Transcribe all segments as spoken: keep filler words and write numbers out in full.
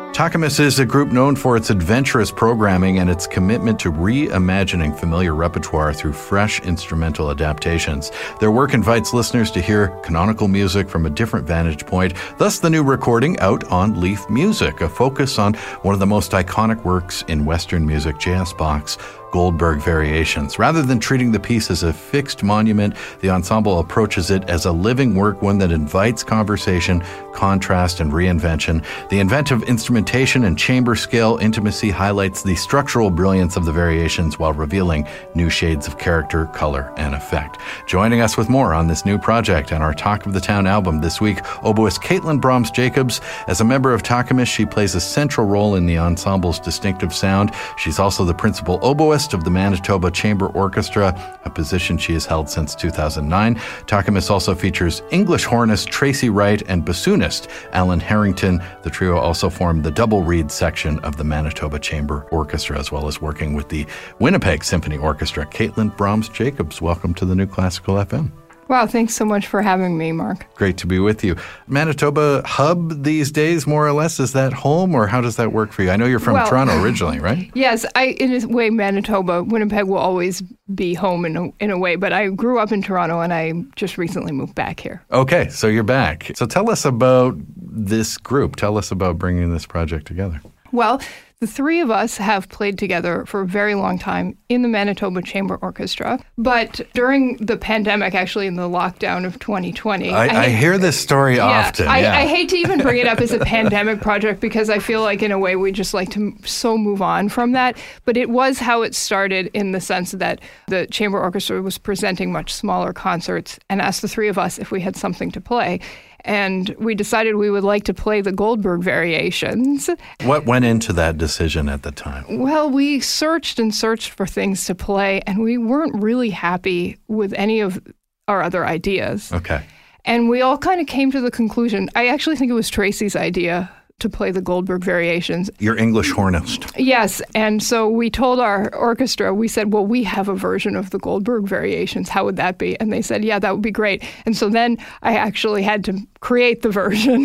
Takamis is a group known for its adventurous programming and its commitment to reimagining familiar repertoire through fresh instrumental adaptations. Their work invites listeners to hear canonical music from a different vantage point, thus the new recording out on Leaf Music, a focus on one of the most iconic works in Western music, J S. Bach's Goldberg Variations. Rather than treating the piece as a fixed monument, the ensemble approaches it as a living work, one that invites conversation, contrast, and reinvention. The inventive instrumentation and chamber scale intimacy highlights the structural brilliance of the variations while revealing new shades of character, color, and effect. Joining us with more on this new project and our Talk of the Town album this week, oboist Caitlin Brahms-Jacobs. As a member of Takamis, she plays a central role in the ensemble's distinctive sound. She's also the principal oboist of the Manitoba Chamber Orchestra, a position she has held since two thousand nine. Takamis also features English hornist Tracy Wright and bassoonist Alan Harrington. The trio also formed the double reed section of the Manitoba Chamber Orchestra, as well as working with the Winnipeg Symphony Orchestra. Caitlin Brahms-Jacobs, welcome to the New Classical F M. Wow, thanks so much for having me, Mark. Great to be with you. Manitoba hub these days, more or less, is that home, or how does that work for you? I know you're from well, Toronto originally, right? Yes, I, in a way, Manitoba, Winnipeg will always be home in a, in a way, but I grew up in Toronto and I just recently moved back here. Okay, so you're back. So tell us about this group. Tell us about bringing this project together. Well, the three of us have played together for a very long time in the Manitoba Chamber Orchestra. But during the pandemic, actually in the lockdown of twenty twenty... I, I, I hear this story yeah, often. I, yeah. I hate to even bring it up as a pandemic project because I feel like in a way we just like to so move on from that. But it was how it started in the sense that the Chamber Orchestra was presenting much smaller concerts and asked the three of us if we had something to play. And we decided we would like to play the Goldberg Variations. What went into that decision at the time? Well, we searched and searched for things to play, and we weren't really happy with any of our other ideas. Okay. And we all kind of came to the conclusion, I actually think it was Tracy's idea to play the Goldberg Variations. Your English hornist. Yes, and so we told our orchestra, we said, well, we have a version of the Goldberg Variations. How would that be? And they said, yeah, that would be great. And so then I actually had to create the version.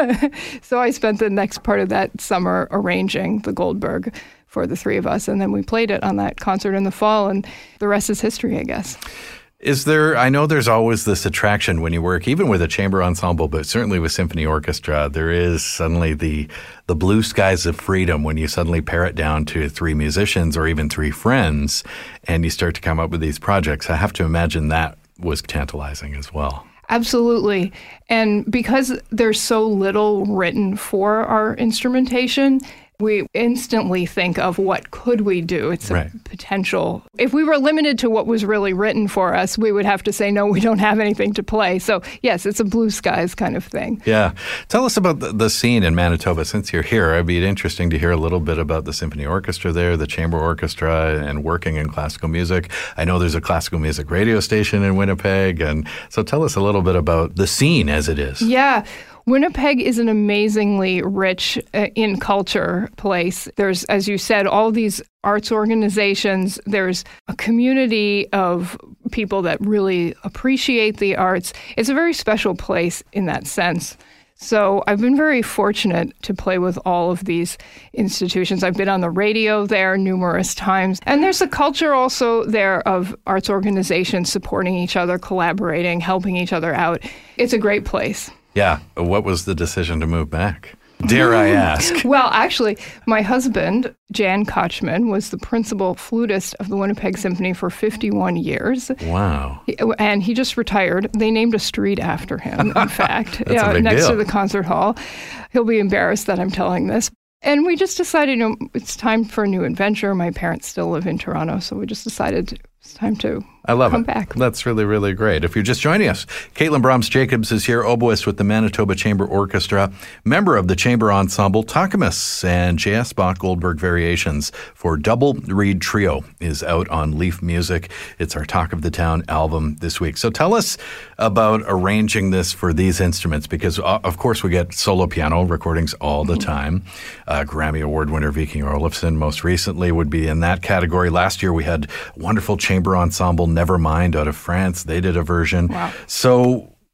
So I spent the next part of that summer arranging the Goldberg for the three of us, and then we played it on that concert in the fall, and the rest is history, I guess. Is there, I know there's always this attraction when you work, even with a chamber ensemble, but certainly with symphony orchestra, there is suddenly the the blue skies of freedom when you suddenly pare it down to three musicians or even three friends, and you start to come up with these projects. I have to imagine that was tantalizing as well. Absolutely. And because there's so little written for our instrumentation, we instantly think of what could we do. It's a right. potential. If we were limited to what was really written for us, we would have to say, no, we don't have anything to play. So yes, it's a blue skies kind of thing. Yeah. Tell us about the, the scene in Manitoba. Since you're here, it'd be interesting to hear a little bit about the symphony orchestra there, the chamber orchestra, and working in classical music. I know there's a classical music radio station in Winnipeg. And so tell us a little bit about the scene as it is. Yeah. Winnipeg is an amazingly rich uh, in culture place. There's, as you said, all these arts organizations. There's a community of people that really appreciate the arts. It's a very special place in that sense. So I've been very fortunate to play with all of these institutions. I've been on the radio there numerous times. And there's a culture also there of arts organizations supporting each other, collaborating, helping each other out. It's a great place. Yeah. What was the decision to move back? Dare I ask? Well, actually, my husband, Jan Kochman, was the principal flutist of the Winnipeg Symphony for fifty-one years. Wow. And he just retired. They named a street after him, in fact, That's a big next deal. to the concert hall. He'll be embarrassed that I'm telling this. And we just decided, you know, it's time for a new adventure. My parents still live in Toronto, so we just decided it's time to I love come it. back. That's really, really great. If you're just joining us, Caitlin Brahms-Jacobs is here, oboist with the Manitoba Chamber Orchestra, member of the chamber ensemble Takamis, and J S. Bach Goldberg Variations for Double Reed Trio is out on Leaf Music. It's our Talk of the Town album this week. So tell us about arranging this for these instruments, because uh, of course we get solo piano recordings all the time. Uh, Grammy Award winner Viking Olofsson most recently would be in that category. Last year we had wonderful chamber ensemble Nevermind out of France. They did a version. Wow. So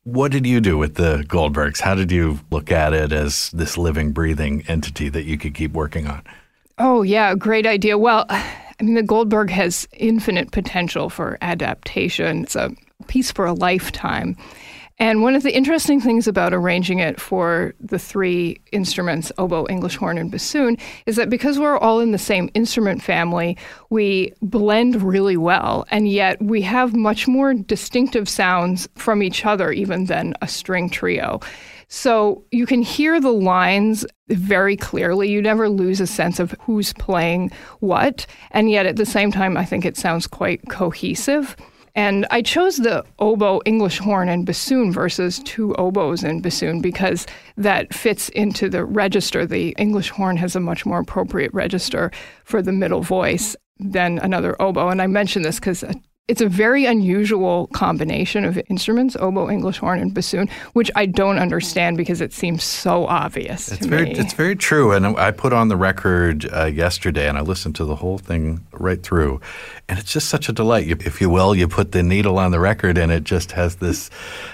What did you do with the Goldbergs? How did you look at it as this living, breathing entity that you could keep working on? Oh, yeah, great idea. Well, I mean, the Goldberg has infinite potential for adaptation. It's a piece for a lifetime. And one of the interesting things about arranging it for the three instruments, oboe, English horn, and bassoon, is that because we're all in the same instrument family, we blend really well, and yet we have much more distinctive sounds from each other even than a string trio. So you can hear the lines very clearly. You never lose a sense of who's playing what, and yet at the same time, I think it sounds quite cohesive. And I chose the oboe, English horn, and bassoon versus two oboes and bassoon because that fits into the register. The English horn has a much more appropriate register for the middle voice than another oboe. And I mention this because it's a very unusual combination of instruments, oboe, English horn, and bassoon, which I don't understand because it seems so obvious it's to very, me. It's very true. And I put on the record uh, yesterday, and I listened to the whole thing right through. And it's just such a delight. You, if you will, you put the needle on the record, and it just has this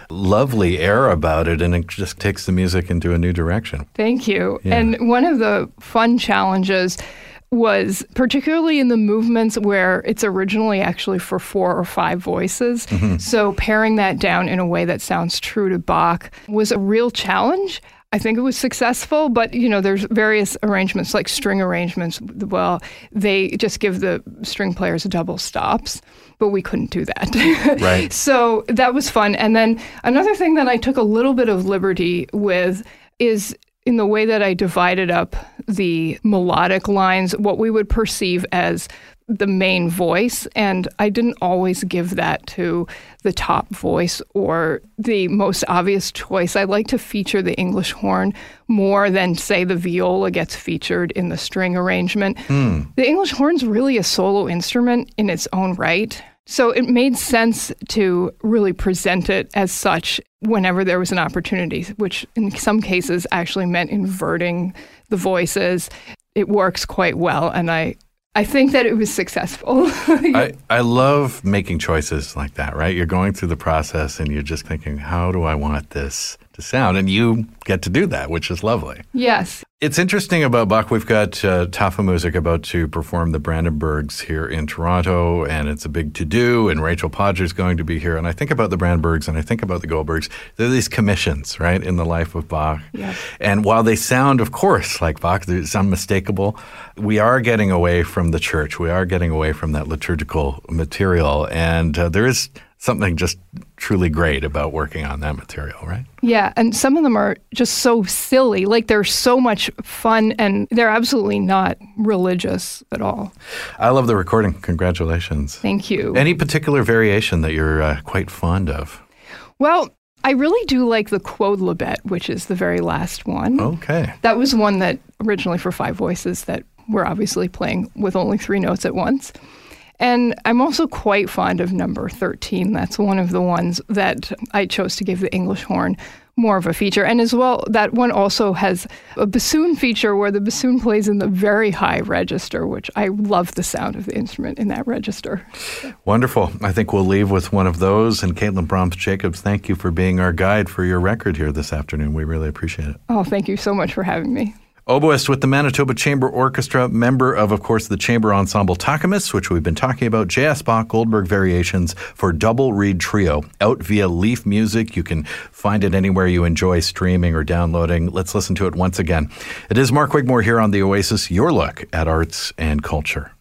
lovely air about it, and it just takes the music into a new direction. Thank you. Yeah. And one of the fun challenges was particularly in the movements where it's originally actually for four or five voices. Mm-hmm. So pairing that down in a way that sounds true to Bach was a real challenge. I think it was successful, but, you know, there's various arrangements, like string arrangements. Well, they just give the string players double stops, but we couldn't do that. Right. So that was fun. And then another thing that I took a little bit of liberty with is in the way that I divided up the melodic lines, what we would perceive as the main voice. And I didn't always give that to the top voice or the most obvious choice. I like to feature the English horn more than, say, the viola gets featured in the string arrangement. Mm. The English horn's really a solo instrument in its own right. So it made sense to really present it as such whenever there was an opportunity, which in some cases actually meant inverting the voices. It works quite well, and I I think that it was successful. I, I love making choices like that, right? You're going through the process and you're just thinking, how do I want this to sound? And you get to do that, which is lovely. Yes. It's interesting about Bach. We've got uh, Tafa Music about to perform the Brandenburgs here in Toronto, and it's a big to-do, and Rachel Podger's going to be here. And I think about the Brandenburgs, and I think about the Goldbergs. They're these commissions, right, in the life of Bach. Yes. And while they sound, of course, like Bach, it's unmistakable, we are getting away from the church. We are getting away from that liturgical material, and uh, there is something just truly great about working on that material, right? Yeah, and some of them are just so silly. Like, they're so much fun, and they're absolutely not religious at all. I love the recording. Congratulations. Thank you. Any particular variation that you're uh, quite fond of? Well, I really do like the Quodlibet, which is the very last one. Okay. That was one that originally for five voices that we're obviously playing with only three notes at once. And I'm also quite fond of number thirteen. That's one of the ones that I chose to give the English horn more of a feature. And as well, that one also has a bassoon feature where the bassoon plays in the very high register, which I love the sound of the instrument in that register. Wonderful. I think we'll leave with one of those. And Caitlin Brahms-Jacobs, thank you for being our guide for your record here this afternoon. We really appreciate it. Oh, thank you so much for having me. Oboist with the Manitoba Chamber Orchestra, member of, of course, the Chamber Ensemble Takamis, which we've been talking about, J S. Bach Goldberg Variations for Double Reed Trio, out via Leaf Music. You can find it anywhere you enjoy streaming or downloading. Let's listen to it once again. It is Mark Wigmore here on The Oasis, your look at arts and culture.